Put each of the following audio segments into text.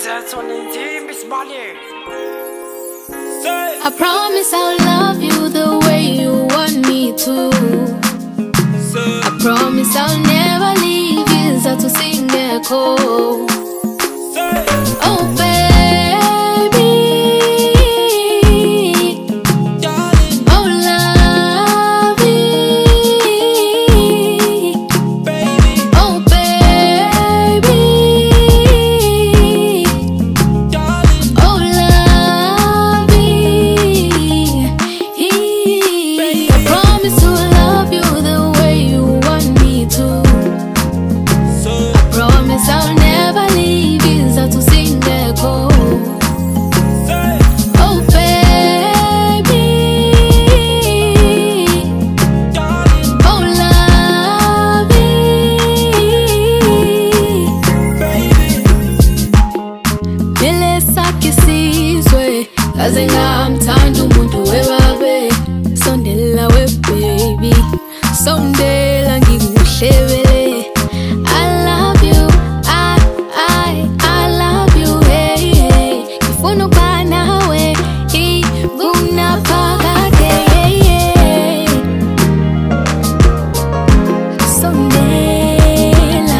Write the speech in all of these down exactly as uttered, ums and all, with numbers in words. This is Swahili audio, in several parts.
I promise I'll love you the way you want me to. I promise I'll never leave you, za to sing echo. Oh baby, darling, oh lovey, baby, oh baby, darling, oh lovey, baby. I promise to love you the way you want me to. I promise I'll never leave you, za to sing echo. Oh baby, oh lovey, vile sakisizwe kaze ngamthanda umuntu webabe. Sondela we baby, sondela ngikuhlebele. I love you, I, I, I love you, hey, hey. Ngifuna ukuba nawe, hey, kunaphakade, hey, hey. Sondela,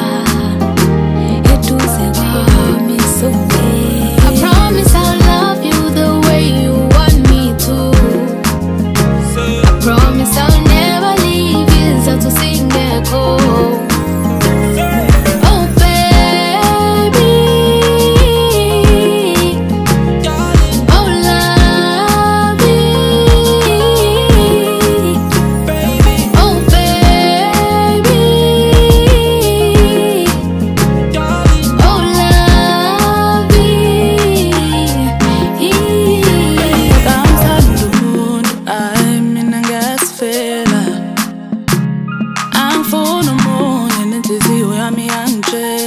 eduze kwami, sondela. I promise I'll love you the way you want me to. I promise I'll never leave you, za to sing echo. Oh baby, oh lovey, oh baby, oh lovey. Ngamthanda umuntu, ay mina ngiyazifela. Angifuni omunye nenhliziyo yami yangitshela.